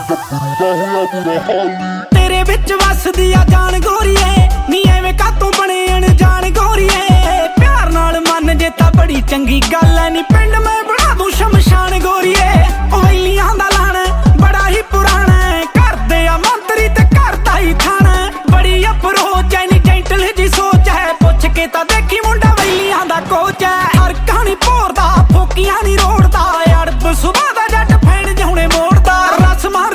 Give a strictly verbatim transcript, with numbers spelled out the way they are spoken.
तेरे विच वसदी आ जान गोरीए नी एवें कातों बने अनजान गोरीए प्यार नाल मन जे तां बड़ी चंगी गल है नी पिंड में